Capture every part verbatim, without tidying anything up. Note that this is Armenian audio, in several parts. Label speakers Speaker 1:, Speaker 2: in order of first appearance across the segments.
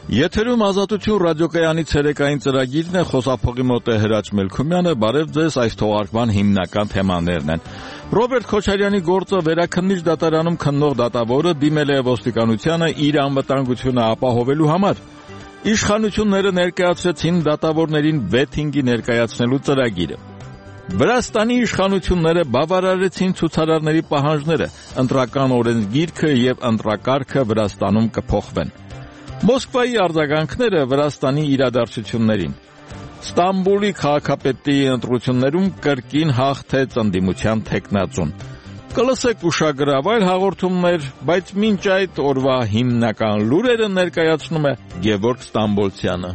Speaker 1: Եթերում Ազատություն ռադիոկայանի ցերեկային ծրագիրն է, խոսափողի մոտ է Հրաչ Մելքումյանը, բարև ձեզ, այս թողարկման հիմնական թեմաներն են։ Ռոբերտ Քոչարյանի գործը վերաքննիչ դատարանում քննող դատավորը դիմել է ոստիկանությանը իր անվտանգությունը ապահովելու համար։ Իշխանությունները ներկայացրեցին դատավորներին վեթինգի ներկայացնելու ծրագիրը։ Վրաստանի իշխանությունները բավարարեցին ցուցարարների պահանջները, ընտրական օրենսգիրքը եւ ընտրակարգը Վրաստանում կփոխվեն։ Մոսկվայի արձագանքները Վրաստանի իրադարձություններին։ Ստամբուլի քաղաքապետի ընտրություններում կրկին հաղթեց ընդդիմության թեկնածուն։ Կլսեք ուշագրավ այլ հաղորդումներ, բայց մինչ այդ օրվա հիմնական լուրերը ներկայացնում է Գևորգ Ստամբոլցյանը։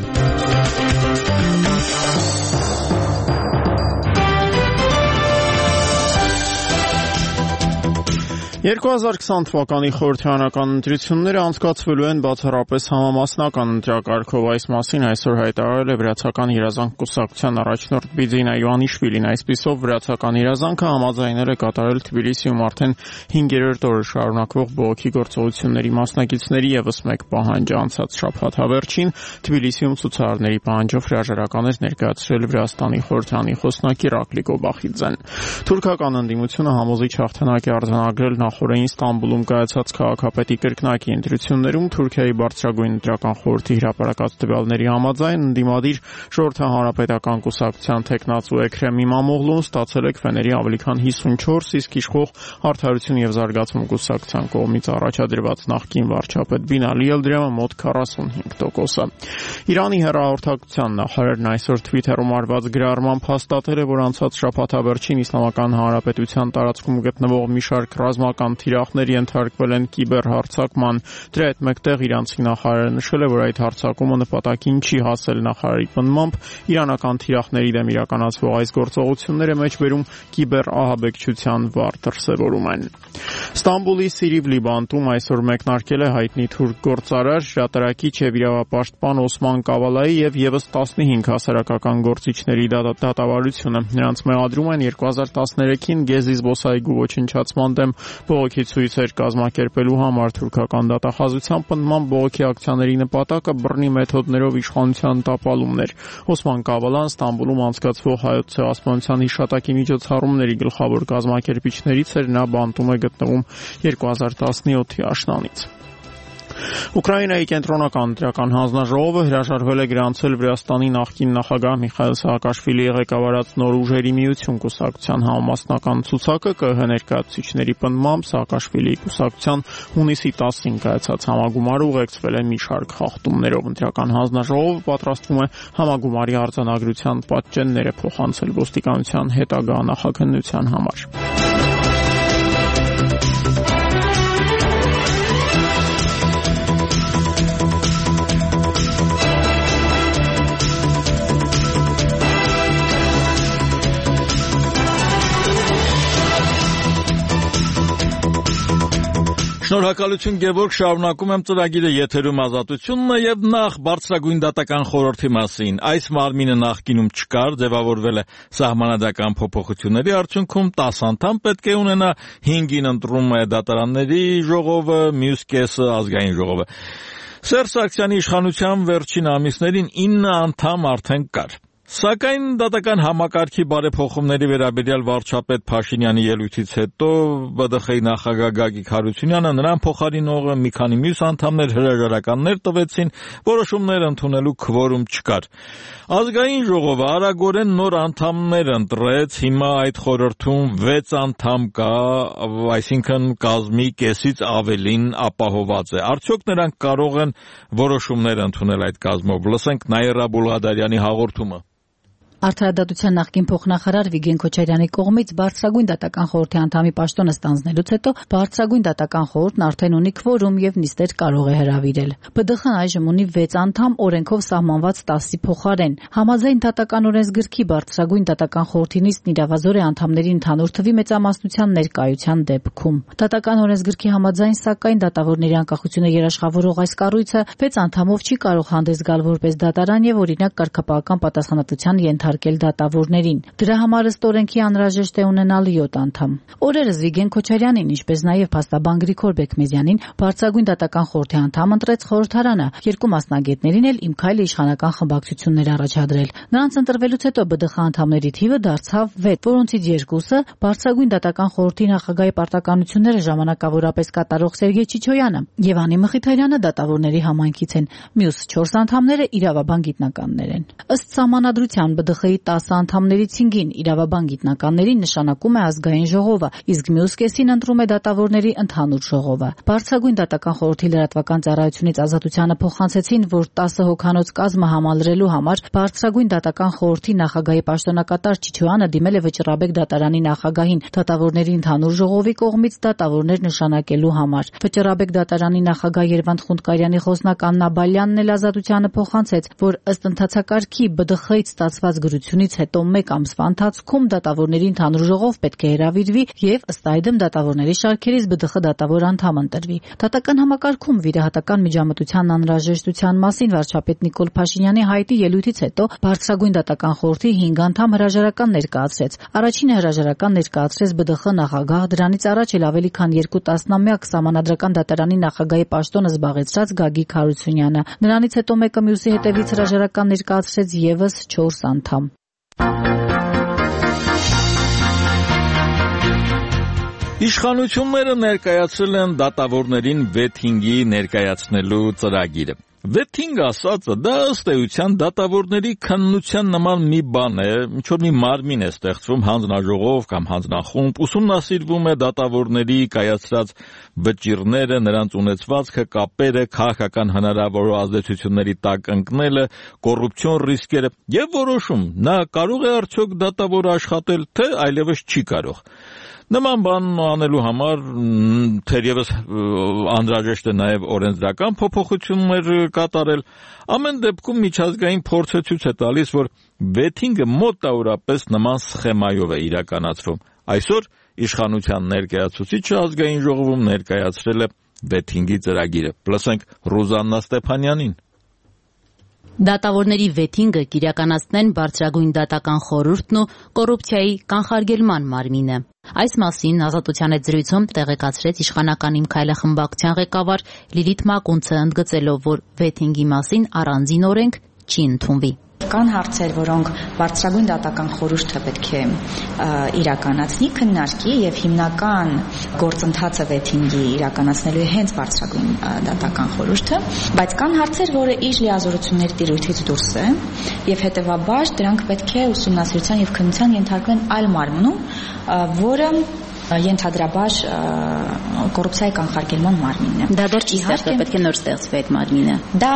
Speaker 2: երկու հազար քսան թվականի խորհրդարանական ընտրությունները անցկացվելու են բացառապես համամասնական ընտրակարգով, այս մասին այսօր հայտարարել է Վրացական երազանք կուսակցության առաջնորդ Բիձինա Իվանիշվիլին, այսպիսով Վրացական երազանքը համաձայնել է կատարել Թբիլիսիում արդեն հինգերորդ օրը շարունակվող բողոքի գործողությունների մասնակիցների ևս մեկ պահանջը անցած շաբաթ հավերջին Թբիլիսիում ցուցարարների պահանջով հրաժարական էր ներկայացրել Վրաստանի խորհրդարանի խոսնակի Ռակլի Գոբախիձեն։ Թուրքական ընդդիմությունը համոզիչ հաղթանակ է արձանագրել նախորդին Ստամբուլում կայացած քաղաքապետի կրկնակի ընտրություններում Թուրքիայի բարձրագույն ընտրական խորհրդի հրապարակած տվյալների համաձայն ընդդիմադիր ժողովրդահանրապետական կուսակցության թեկնածու Էքրեմ Իմամօղլուն ստացել է քվեների ավելի քան հիսունչորս, իսկ իշխող Արդարություն եւ զարգացում կուսակցության կողմից առաջադրված նախկին վարչապետ Բինալի Ելդրեմը մոտ քառասունհինգ տոկոսը։ Իրանի հեռահաղորդակցության նախարարն այսօր Twitter-ում արված գրառմամբ հաստատել է, որ անցած շաբաթավերջին Իսլամական Հանրապետության տարածքում գտնվող մի շարք ռազմական թիրախներ ենթարկվել են կիբերհարձակման։ Դրա հետ մեկտեղ իրանցի նախարարը նշել է, որ այդ հարձակումը նպատակին չի հասել։ Նախարարի պնդմամբ իրանական թիրախների դեմ իրականացվող այս գործողությունները մեջբերում կիբերահաբեկչության վառ դրսևորում են։ Ստամբուլի Սիրիվլի բանտում այսօր մեկնարկել է հայտնի թուրք գործարար, հրատարակիչ եւ իրավապաշտպան Օսման Կավալայի եւ եւս տասնհինգ հասարակական գործիչների դատավարությունը։ Նրանց մեղադրում են երկու հազար տասներեքին Գեզի զբոսայգու ոչնչացման դեմ բողոքի ցույցեր կազմակերպելու համար թուրքական դատախազության պնդմամբ բողոքի ակցիաների նպատակը բռնի մեթոդներով իշխանության տապալումն էր։ Օսման Կավալան Ստամբուլում անցկացվող հայոց ցեղասպանության հիշատակի միջոցառումների գլխավոր կազմակերպիչներից էր, նա բանտում է գտնվում երկու հազար տասնյոթի աշնանից։ Ուկրաինայի կենտրոնական ընտրական հանձնաժողովը հրաժարվել է գրանցել Վրաստանի նախկին նախագահ Միխայիլ Սահակաշվիլիի ղեկավարած Նոր ուժերի միություն կուսակցության համամասնական ցուցակը ԿԸՀ ներկայացուցիչների պնդմամբ Սահակաշվիլիի կուսակցության հունիսի տասին կայացած համագումարը ուղեկցվել է մի շարք խախտումներով։ Ընտրական հանձնաժողովը պատրաստվում է համագումարի արձանագրության պատճենները փոխանցել ոստիկանության հետագա նախաքննության համար։
Speaker 1: Շնորհակալություն Գևորգ, շարունակում եմ ծրագիրը, եթերում Ազատությունն է եւ նախ բարձրագույն դատական խորհրդի մասին։ Այս մարմինը նախկինում չկար, ձևավորվել է սահմանադրական փոփոխությունների արդյունքում, տասը անդամ պետք է ունենա, հինգին ընտրում է դատարանների ժողովը, մյուս կեսը ազգային ժողովը։ Սերժ Սարգսյանի իշխանության վերջին ամիսներին ինը անդամ արդեն կար։ Սակայն դատական համակարգի բարեփոխումների վերաբերյալ վարչապետ Փաշինյանի ելույթից հետո ԲԴԽ-ի նախագահ Գագիկ Հարությունյանը նրան փոխարինողը մի քանի մյուս անդամներ հրաժարականներ տվեցին, որոշումներ ընդունելու քվորում չկար։ Ազգային ժողովը արագորեն նոր անդամներ ընտրեց, հիմա այդ խորհրդում վեց անդամ կա, այսինքն կազմի կեսից ավելին ապահոված է։ Արդյոք նրանք կարող են որոշումներ ընդունել այդ կազմով։ Լսենք Նաիրա Բուլղադարյանի հաղորդումը։
Speaker 3: Արդարադատության նախկին փոխնախարար Վիգեն Քոչարյանի կողմից բարձրագույն դատական խորհրդի անդամի պաշտոնը ստանձնելուց հետո բարձրագույն դատական խորհուրդն արդեն ունի քվորում եւ նիստեր կարող է հրավիրել։ ԲԴԽ-ն այժմ ունի վեց անդամ, օրենքով սահմանված տասի փոխարեն։ Համաձայն դատական օրենսգրքի բարձրագույն դատական խորհրդի նիստն իրավազոր է անդամների ընդհանուր թվի մեծամասնության ներկայության դեպքում։ Դատական օրենսգրքի համաձայն, սակայն դատավորների անկախությունը երաշխավորող այս կառույցը վեց անդամով չի կարող հանդես գալ որպես դատարան եւ օրինակ կարգապահական պատասխանատվության ենթարկվել ուղարկել դատավորներին։ Դրա համար ըստ օրենքի անհրաժեշտ է ունենալ յոթ անդամ։ Օրերս Վիգեն Քոչարյանին, ինչպես նաև փաստաբան Գրիգոր Բեկմեզյանին բարձրագույն դատական խորհրդի անդամ ընտրեց խորհրդարանը, երկու մասնագետներին էլ Իմ քայլը իշխանական խմբակցություններ առաջադրել։ Նրանց ընտրվելուց հետո Բ ԴԽ անդամների թիվը դարձավ վեց, որոնցից երկուսը բարձրագույն դատական խորհրդի նախագահի պարտականությունները ժամանակավորապես կատարող Սերգեյ Չիչոյանը եւ Անի Մխիթարյանը դատավորների համայնքից են, մյուս չորս անդամները իրավաբան գիտնականներ են։ Ըստ սահմանադրության Բ ԴԽ-ի տասը անդամներից հինգին իրավաբան գիտնականներին նշանակում է ազգային ժողովը, իսկ մյուս կեսին ընտրում է դատավորների ընդհանուր ժողովը։ Բարձրագույն դատական խորհրդի լրատվական ծառայությունից ազատությանը փոխանցեցին, որ տասը հոգանոց կազմը համալրելու համար բարձրագույն դատական խորհրդի նախագահի պաշտոնակատար Չիչոյանը դիմել է Վճռաբեկ դատարանի նախագահին դատավորների ընդհանուր ժողովի կողմից դատավորներ նշանակելու համար։ Վճռաբեկ դատարանի նախագահ Երվանդ Խունդկարյանի խոսնակ Աննա Բալյանն էլ ազատությանը փոխանցեց, որ ըստ ընթացակարգի Բ ԴԽ-ից ստացված գրությունից հետո մեկ ամսվա ընթացքում դատավորների ընդհանուր ժողով պետք է հրավիրվի եւ ըստ այդմ դատավորների շարքերից Բ ԴԽ դատավոր անդամ ընտրվի։ Դատական համակարգում վիրահատական միջամտության անհրաժեշտության մասին վարչապետ Նիկոլ Փաշինյանի հայտի ելույթից հետո բարձրագույն դատական խորհրդի հինգ անդամ հրաժարական ներկայացրեց։ Առաջինը հրաժարական ներկայացրեց Բ ԴԽ նախագահ, դրանից առաջ էլ ավելի քան երկու տասնամյակ Սահմանադրական դատարանի նախագահի պաշտոնը զբաղեցրած Գագիկ Հարությունյանը։ Նրանից հետո մեկը մյուսի հետևից հրաժարական ներկայացրեց եւս չորս անդամ։
Speaker 1: Իշխանությունները ներկայացրել են դատավորներին վեթինգի ներկայացնելու ծրագիրը։ Վեթինգ ասածը դա ըստ էության դատավորների քննության նման մի բան է, ինչ որ մի մարմին է ստեղծվում հանձնաժողով կամ հանձնախումբ, ուսումնասիրվում է դատավորների կայացրած վճիռները, նրանց ունեցվածքը, կապերը, քաղաքական հնարավոր ազդեցությունների տակ ընկնելը, կոռուպցիոն ռիսկերը եւ որոշում նա կարող է արդյոք դատավոր աշխատել, թե այլևս չի կարող։ Նման բան անելու համար թերևս անհրաժեշտ է նաև օրենսդրական փոփոխություններ կատարել։ Ամեն դեպքում միջազգային փորձը ցույց է տալիս, որ վեթինգը մոտավորապես նման սխեմայով է իրականացվում։ Այսօր իշխանության ներկայացուցիչը ազգային ժողովում ներկայացրել է վեթինգի ծրագիրը։ Լսենք Ռուզաննա Ստեփանյանին։
Speaker 4: Դատավորների վեթինգը կիրականացնեն բարձրագույն դատական խորհուրդն ու կոռուպցիայի կանխարգելման մարմինը։ Այս մասին ազատության հետ զրույցում տեղեկացրեց իշխանական Իմ քայլը խմբակցության ղեկավար Լիլիթ Մակունցը, ընդգծելով, որ վեթինգի մասին առանձին օրենք չի ընդունվի։
Speaker 5: Կան հարցեր, որոնք բարձրագույն դատական խորհուրդը պետք է իրականացնի, քննարկի եւ հիմնական գործընթացը վեթինգի իրականացնելու է հենց բարձրագույն դատական խորհուրդը, բայց կան հարցեր, որը իր լիազորությունների տիրույթից դուրս է եւ հետեւաբար դրանք պետք է ուսումնասիրության եւ քննության ենթարկվեն այլ մարմնում, որը ենթադրաբար կոռուպցիայի կանխարգելման մարմինն է։
Speaker 4: Դա դեռ չի ստեղծվել, պետք է նոր ստեղծվի այդ մարմինը։
Speaker 5: Դա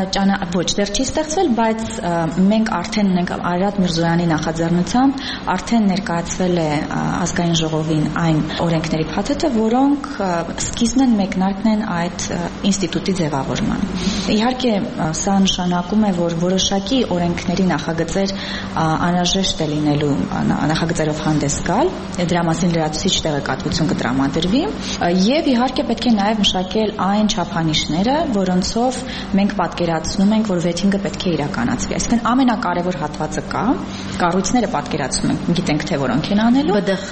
Speaker 5: ոչ, դեռ չի ստեղծվել, բայց մենք արդեն ունենք Արարատ Միրզոյանի նախաձեռնությամբ արդեն ներկայացվել է ազգային ժողովին այն օրենքների փաթեթը, որոնք սկիզբն են մեկնարկն են այդ ինստիտուտի ձևավորման։ Իհարկե, սա նշանակում է, որ որոշակի օրենքների նախագծեր անհրաժեշտ է լինելու նախագծերով հանդես գալ, դրա մասին լրացուցիչ տեղեկատվություն կտրամադրվի եւ իհարկե պետք է նաեւ մշակել այն չափանիշները, որոնցով մենք պատկերացնում ենք, որ վեթինգը պետք է իրականացվի։ Այսինքն ամենակարևոր հատվածը կա, կառույցները պատկերացնում ենք, գիտենք թե որոնք են անելու։
Speaker 4: Բ ԴԽ-ն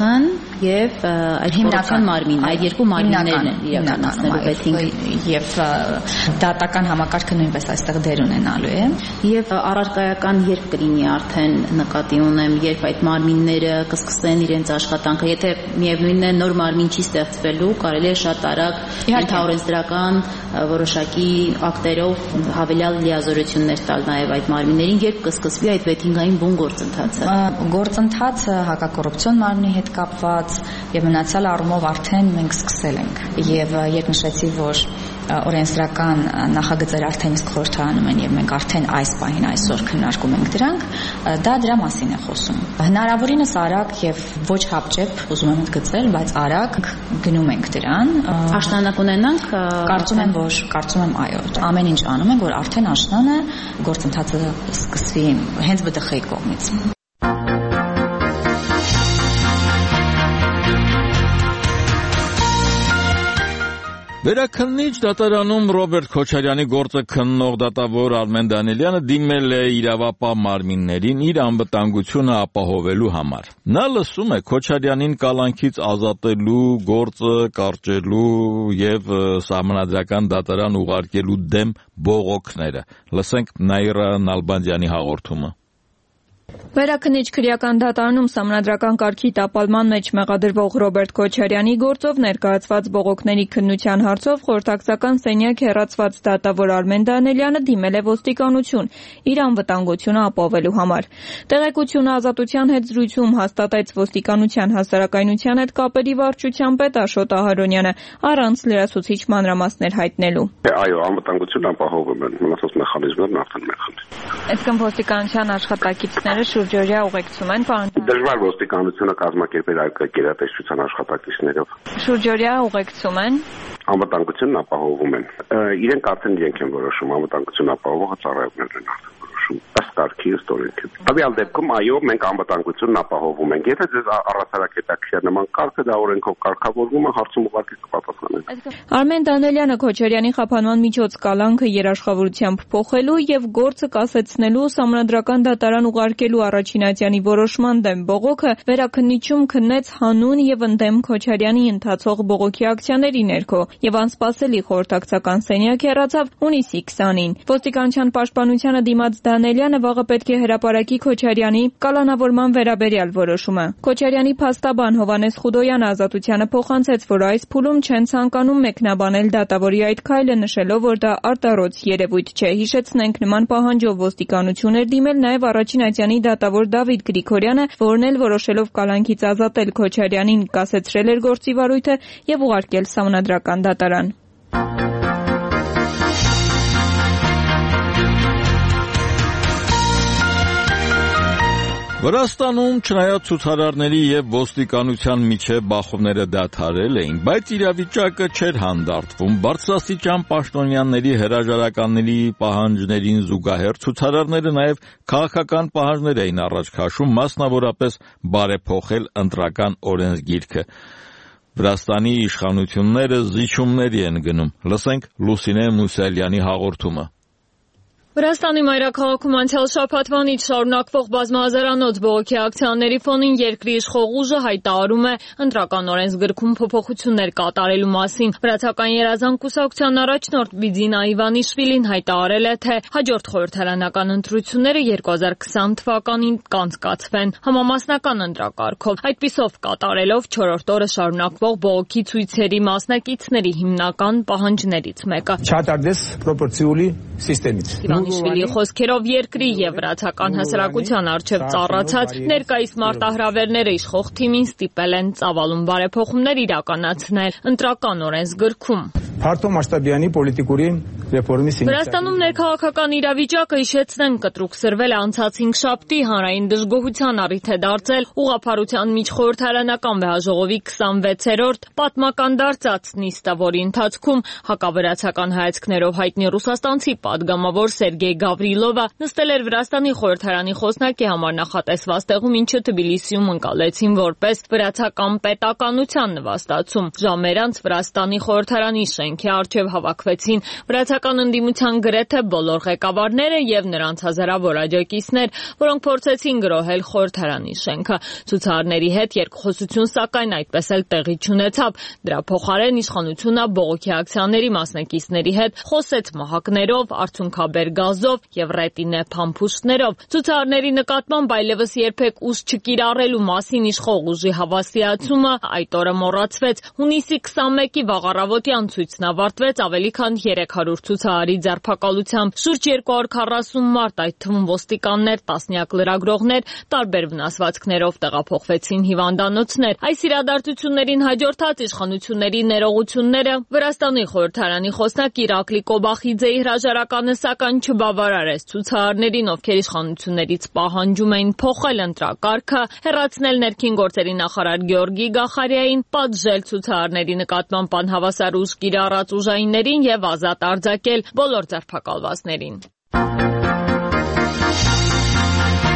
Speaker 4: եւ այդ հիմնական մարմինը, այդ երկու մարմիններն են իրականացնելու վեթինգ
Speaker 5: եւ դատական համակարգը նույնպես այստեղ դեր ունենալու է։
Speaker 4: Եվ առարկայական երբ կլինի արդեն նկատի ունեմ, երբ այդ մարմինները կսկսեն իրենց աշխատանքը, եթե միևնույնն է նոր մարմին չի ստեղծվելու, կարելի է շատ արագ ենթաօրենսդրական որոշակի ակտերով հավելյալ լիազորություններ տալ նաև այդ մարմիններին, երբ կսկսվի այդ վեթինգային բուն գործընթացը։
Speaker 5: Գործընթացը հակակոռուպցիոն մարմնի հետ կապված եւ մնացյալ առումով արդեն մենք սկսել ենք։ Եվ երբ նշեցի, որ օրենսդրական նախագծեր արդեն իսկ խորհրդարանում են եւ մենք արդեն այս պահին այսօր քննարկում ենք դրանք, դա դրա մասին է խոսում։ Հնարավորինս արագ եւ ոչ հապճեպ, ուզում եմ ընդգծել, բայց արագ գնում ենք դրան։
Speaker 4: Աշնանակ ունենանք,
Speaker 5: կարծում եմ, որ կարծում եմ այո, ամեն ինչ անում ենք, որ արդեն աշնանը գործընթացը սկսվի հենց Բ ԴԽ-ի կողմից։
Speaker 1: Վերաքննիչ դատարանում Ռոբերտ Քոչարյանի գործը քննող դատավոր Արմեն Դանիելյանը դիմել է իրավապահ մարմիններին իր անվտանգությունը ապահովելու համար։ Նա լսում է Քոչարյանին կալանքից ազատելու, գործը կարճելու եւ սահմանադրական դատարան ուղարկելու դեմ բողոքները։ Լսենք Նաիրա Նալբանդյանի հաղորդումը։
Speaker 6: Վերաքննիչ քրեական դատարանում սահմանադրական կարգի տապալման մեջ մեղադրվող Ռոբերտ Քոչարյանի գործով ներկայացված բողոքների քննության հարցով խորհրդակցական սենյակ հեռացված դատավոր Արմեն Դանիելյանը դիմել է ոստիկանություն իր անվտանգությունը ապահովելու համար։ Տեղեկությունը ազատության հետ զրույցում հաստատեց ոստիկանության հասարակայնության հետ կապերի վարչության պետ Աշոտ Ահարոնյանը առանց լրացուցիչ մանրամասներ հայտնելու։
Speaker 7: Այո, անվտանգությունը ապահովում են, մնացած մեխանիզմներն արդեն մեխան։
Speaker 6: Այսինքն ոստիկանության աշխատակիցները շուրջօրյա ուղեկցում են պարոն։
Speaker 7: Դժվար ոստիկանությունը կազմակերպել այդ գերատեսչության աշխատակիցներով։
Speaker 6: Շուրջօրյա ուղեկցում են։
Speaker 7: Անվտանգությունն ապահովում են։ Իրենք արդեն իրենք են որոշում, անվտանգություն ապահովողը ծառայողներն են արդեն որոշում։ Ըստ կարգի, ըստ օրենքի։ Հավիալ դեպքում այո, մենք անվտանգությունն ապահովում ենք։ Եթե ձեզ առասարակ հետաքրքիր նման կարգը դա օրենքով կարգավորվում է, հարցում ուղղակի կպատասխանենք։
Speaker 6: Արմեն Դանիելյանը Քոչարյանի խափանման միջոց կալանքը երաշխավորությամբ փոխելու եւ գործը կասեցնելու սահմանադրական դատարան ուղարկելու առաջինատյանի որոշման դեմ բողոքը վերաքննիչում քննեց հանուն եւ ընդդեմ Քոչարյանի ընթացող բողոքի ակցիաների ներքո եւ անսպասելի խորհրդակցական սենյակ հեռացավ հունիսի քսանին։ Ոստիկանության պաշտպանությանը դիմաց Դանիելյանը վաղը պետք է հրապարակի Քոչարյանի կալանավորման վերաբերյալ որոշումը։ Քոչարյանի փաստաբան Հովհաննես Խուդոյանը ազատությանը փոխանցեց, որ այս փուլում չեն ցանկանում մեկնաբանել դատավորի այդ քայլը, նշելով, որ դա արտառոց երևույթ չէ։ Հիշեցնենք, նման պահանջով ոստիկանություն էր դիմել նաև առաջին ատյանի դատավոր Դավիթ Գրիգորյանը, որն էլ որոշելով կալանքից ազատել Քոչարյանին, կասեցրել էր գործի վարույթը եւ ուղարկել սահմանադրական դատարան։
Speaker 1: Վրաստանում չնայած ցուցարարների եւ ոստիկանության միջև բախումները դադարել էին, բայց իրավիճակը չէր հանդարտվում։ Բարձրաստիճան պաշտոնյաների հրաժարականների պահանջներին զուգահեռ ցուցարարները նաեւ քաղաքական պահանջներ էին առաջ քաշում, մասնավորապես բարեփոխել ընտրական օրենսգիրքը։ Վրաստանի իշխանությունները զիջումների են գնում։ Լսենք Լուսինե Մուսալյանի հաղորդումը։
Speaker 6: Վրաստանի մայրաքաղաքում անցյալ շաբաթվանից շարունակվող բազմահազարանոց բողոքի ակցիաների ֆոնին երկրի իշխող ուժը հայտարարում է ընտրական օրենսգրքում փոփոխություններ կատարելու մասին։ Վրացական երազանք կուսակցության առաջնորդ Բիձինա Իվանիշվիլին հայտարարել է, թե հաջորդ խորհրդարանական ընտրությունները երկու հազար քսան թվականին կանցկացվեն համամասնական ընտրակարգով։ Այդպիսով կատարելով չորրորդ օրը շարունակվող բողոքի ցույցերի մասնակիցների հիմնական պահանջներից մեկը։
Speaker 8: Չաթարդես պրոպորցիոլի սիստեմից։
Speaker 6: Իվանիշվիլի խոսքերով երկրի եւ վրացական հասարակության առջև ծառացած ներկայիս մարտահրավերները իշխող թիմին ստիպել են ծավալուն բարեփոխումներ իրականացնել ընտրական օրենսգրքում։
Speaker 8: Փարտո մասշտաբյանի պոլիտիկուրի ռեֆորմի
Speaker 6: Վրաստանում ներքաղաքական իրավիճակը հիշեցնենք կտրուկ սրվել է անցած հինգշաբթի հանրային դժգոհության առիթ է դարձել ուղղափառության միջխորհրդարանական վեհաժողովի քսանվեցերորդ պատմական դարձած նիստը, որի ընթացքում հակավրացական հայացքներով հայտնի ռուսաստանցի պատգամավոր Սերգեյ Գավրիլովը նստել էր Վրաստանի խորհրդարանի խոսնակի համար նախատեսված տեղում, ինչը Թբիլիսիում ընկալեցին որպես վրացական պետականության նվաստացում։ Ժամեր անց Վրաստանի խորհրդարանի շենքի առջև հավաքվեցին վրացական ընդդիմության գրեթե բոլոր ղեկավարները եւ նրանց հազարավոր աջակիցներ, որոնք փորձեցին գրոհել խորհրդարանի շենքը։ Ցուցարարների հետ երկխոսություն սակայն այդպես էլ տեղի չունեցավ։ Դրա փոխարեն իշխանությունը բողոքի ակցիաների մասնակիցների հետ խոսեց մահակներով, արցունքաբեր գազով եւ ռետինե փամփուշտներով։ Ցուցարարների նկատմամբ այլևս երբեք ուժ չկիրառելու մասին իշխող ուժի հավաստիացումը այդ օրը մոռացվեց։ Հունիսի քսանմեկի վաղ առավոտյան ցույցն ավարտվեց ավելի քան երեք հարյուր ցուցարարի ձերբակալությամբ։ Շուրջ երկու հարյուր քառասուն մարդ, այդ թվում ոստիկաններ, տասնյակ լրագրողներ, տարբեր վնասվածքներով տեղափոխվեցին հիվանդանոցներ։ Այս իրադարձություններին հաջորդած իշխանությունների ներողությունները Վրաստանի խորհրդարանի խոսնակ Իրակլի Կոբախիձեի հրաժարականը սակայն չբավարարեց ցուցարարներին, ովքեր իշխանություններից պահանջում էին փոխել ընտրակարգը, հեռացնել ներքին գործերի նախարար Գեորգի Գախարիային, պատժել ցուցարարների նկատմամբ անհավասար ուժ կիրառած ուժայիններին եւ ազատ արձակել բոլոր ձերբակալվածներին։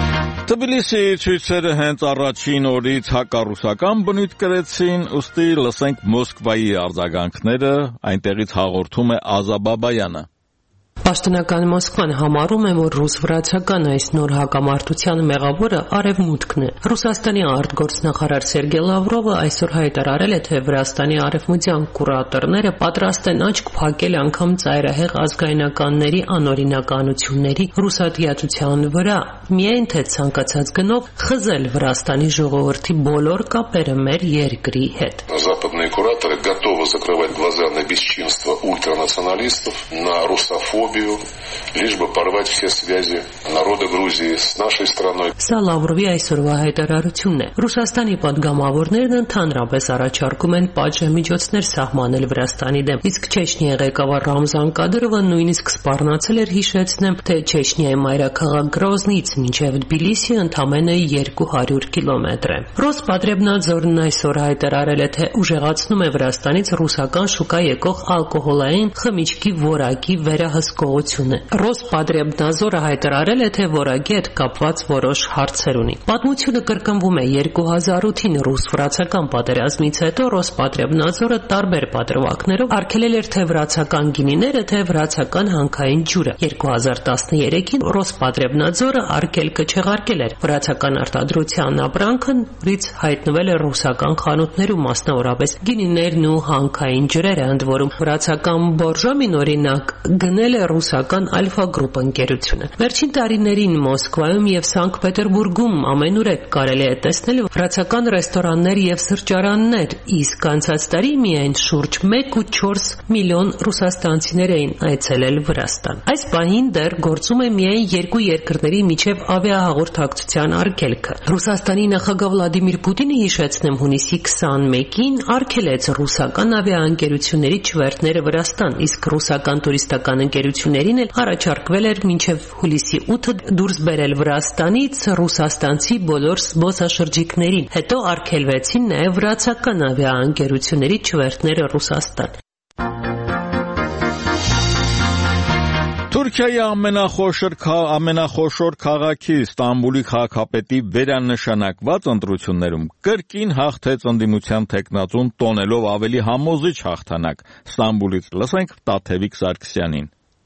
Speaker 1: Թբիլիսիի ցույցերը հենց առաջին օրից հակառուսական բնույթ կրեցին, ուստի լսենք Մոսկվայի արձագանքները, այնտեղից հաղորդում է Ազա Բաբայանը։
Speaker 9: Պաշտոնական Մոսկվան համարում է, որ ռուս-վրացական այս նոր հակամարտության մեղավորը Արևմուտքն է։ Ռուսաստանի արտգործնախարար Սերգեյ Լավրովը այսօր հայտարարել է, թե Վրաստանի արևմտյան կուրատորները պատրաստ են աչք փակել անգամ ծայրահեղ ազգայնականների անօրինականությունների ռուսատիացության վրա, միայն թե ցանկացած գնով խզել Վրաստանի ժողովրդի բոլոր կապերը մեր երկրի հետ։
Speaker 10: Западные кураторы готовы закрывать глаза на бесчинство ультранационалистов, на русофобию, лишь бы порвать все связи народа Грузии с нашей страной.
Speaker 9: Սա Լավրովի այսօրվա հայտարարությունն է։ Ռուսաստանի պատգամավորներն ընդհանրապես առաջարկում են պատժամիջոցներ սահմանել Վրաստանի դեմ, իսկ Չեչնիայի ղեկավար Ռամզան Կադիրովը նույնիսկ սպառնացել էր հիշեցնեմ, թե Չեչնիայի մայրաքաղաք Գրոզնից մինչև Թբիլիսի ընդամենը երկու հարյուր կիլոմետր է։ Ռոսպատրեբնաձորն այսօր հայտարարել է, թե ուժեղացնում է Վրաստանից ռուսական շուկա եկող ալկոհոլային խմիչքի որակի վերահսկողությունը։ Ռոսպատրեբնաձորը հայտարարել է, թե որակի հետ կապված որոշ հարցեր ունի։ Պատմությունը կրկնվում է երկու հազար ութին ռուս-վրացական պատերազմից հետո Ռոսպատրեբնաձորը տարբեր պատրվակներով արգելել էր թե վրացական գինիները, թե վրացական հանքային ջուրը։ երկու հազար տասներեքին Ռոսպատրեբնաձորը արգելքը չեղարկել էր։ Վրացական արտադրության ապրանքը նորից հայտնվել է ռուսական խանութներում, մասնավորապես գինիներն ու հանքային ջրերը, ընդ որում վրացական Բորժոմին օրինակ գնել է ռուսական Ալֆա Գրուպ ընկերությունը։ Վերջին տարիներին Մոսկվայում եւ Սանկտ Պետերբուրգում ամենուրեք կարելի է տեսնել վրացական ռեստորաններ եւ սրճարաններ, իսկ անցած տարի միայն շուրջ մեկ կόμμα չորս միլիոն ռուսաստանցիներ էին այցելել Վրաստան։ Այս պահին դեռ գործում է միայն երկու երկրների միջև ավիահաղորդակցության արգելքը։ Ռուսաստանի նախագահ Վլադիմիր Պուտինը, հիշեցնեմ, հունիսի քսանմեկին արգելեց ռուսական ավիաընկերությունների չվերթները Վրաստան, իսկ ռուսական տուրիստական ընկերություններին էլ առաջարկվել էր մինչև հուլիսի ութը դուրս բերել Վրաստանից ռուսաստանցի բոլոր զբոսաշրջիկներին։ Հետո արգելվեցին նաև վրացական ավիաընկերությունների չվերթները Ռուսաստան։
Speaker 1: Թուրքիայի ամենախոշոր ամենախոշոր քաղաքի Ստամբուլի քաղաքապետի վերանշանակված ընտրություններում կրկին հաղթեց ընդդիմության թեկնածուն, տոնելով ավելի համոզիչ հաղթանակ։ Ստամբուլից լսենք Տաթևիկ Սարգսյանին։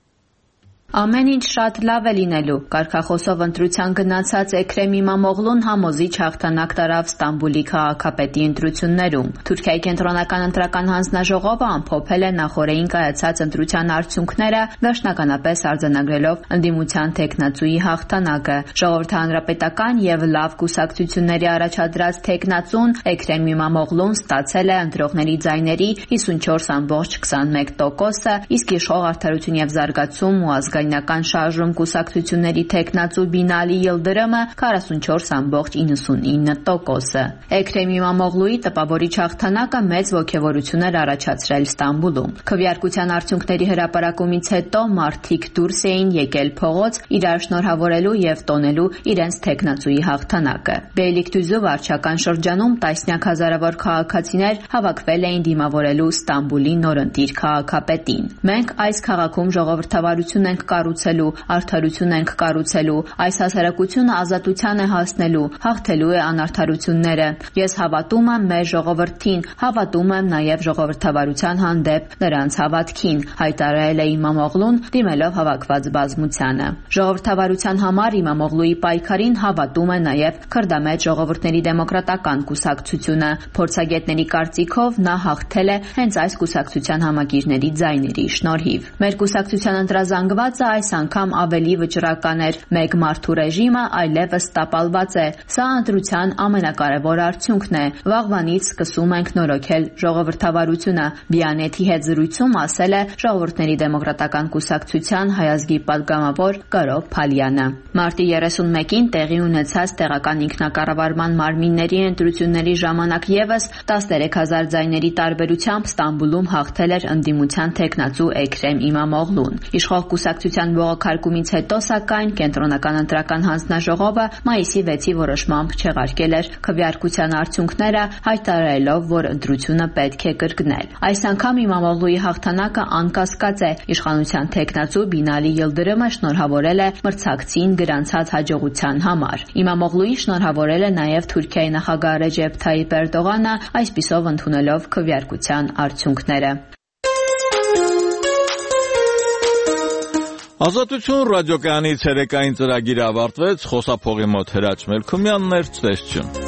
Speaker 4: Ամեն ինչ շատ լավ է լինելու։ Կարգախոսով ընտրության գնացած Էքրեմ Իմամօղլուն համոզիչ հաղթանակ տարավ Ստամբուլի քաղաքապետի ընտրություններում։ Թուրքիայի կենտրոնական ընտրական հանձնաժողովը ամփոփել է նախորդին կայացած ընտրության արդյունքները, վերջնականապես արձանագրելով ընդդիմության թեկնածուի հաղթանակը։ Ժողովրդի հանրապետական եւ լավ կուսակցությունների առաջադրած թեկնածուն Էքրեմ Իմամօղլուն ստացել է ընտրողների ձայների հիսունչորս կόμμα քսանմեկ տոկոսը, իսկ Իշխող արդարություն եւ զարգացում ու ազգայնական շարժում կուսակցությունների թեկնածու Բինալի Յիլդրիմը քառասունչորս կόμμα իննսունինը տոկոսը։ Էքրեմ Իմամօղլուի տպավորիչ հաղթանակը մեծ ոգևորություն էր առաջացրել Ստամբուլում։ Քվեարկության արդյունքների հրապարակումից հետո մարդիկ դուրս էին եկել փողոց իրար շնորհավորելու եւ տոնելու իրենց թեկնածուի հաղթանակը։ Բեյլիկդուզու վարչական շրջանում տասնյակ հազարավոր քաղաքացիներ հավաքվել էին դիմավորելու Ստամբուլի նորընտիր քաղաքապետին։ Մենք այս քաղաքում ժողովրդավարություն ենք կառուցելու, արդարություն ենք կառուցելու, այս հասարակությունը ազատության է հասնելու, հաղթելու է անարդարությունները։ Ես հավատում եմ մեր ժողովրդին, հավատում եմ նաև ժողովրդավարության հանդեպ նրանց հավատքին, հայտարարել է Իմամօղլուն, դիմելով հավաքված բազմությանը։ Ժողովրդավարության համար Իմամօղլուի պայքարին հավատում է նաև Քրդամետ ժողովուրդների դեմոկրատական կուսակցությունը։ Փորձագետների կարծիքով նա հաղթել է հենց այս կուսակցության համակիրների ձայների շնորհիվ։ Մեր կուսակցության ընտրազանգվածը այս անգամ ավելի վճռական էր։ Մեկ մարդու ռեժիմը այլևս տապալված է։ Սա ընտրության ամենակարևոր արդյունքն է։ Վաղվանից սկսում ենք նորոգել ժողովրդավարությունը։ Բիանեթի հետ զրույցում ասել է Ժողովուրդների դեմոկրատական կուսակցության հայազգի պատգամավոր Կարո Փալյանը։ Մարտի երեսունմեկին տեղի ունեցած տեղական ինքնակառավարման մարմինների ընտրությունների ժամանակ եւս տասներեք հազար ձայների տարբերությամբ Ստամբուլում հաղթել էր ընդդիմության թեկնածու Էքրեմ Իմամօղլուն։ Իշխող կուսակցության աջակցության բողոքարկումից հետո, սակայն կենտրոնական ընտրական հանձնաժողովը մայիսի վեցի որոշմամբ չեղարկել էր քվեարկության արդյունքները, հայտարարելով, որ ընտրությունը պետք է կրկնել։ Այս անգամ Իմամօղլուի հաղթանակը անկասկած է։ Իշխանության թեկնածու Բինալի Յիլդիրիմը շնորհավորել է մրցակցին գրանցած հաջողության համար։ Իմամօղլուին շնորհավորել է նաև Թուրքիայի նախագահ Ռեջեփ Թայիպ Էրդողանը, այսպիսով ընդունելով քվեարկության արդյունքները։
Speaker 1: Ազատություն ռադիոկայանի ցերեկային ծրագիրը ավարտվեց, խոսափողի մոտ Հրաչ Մելքումյանն էր, ցտեսություն։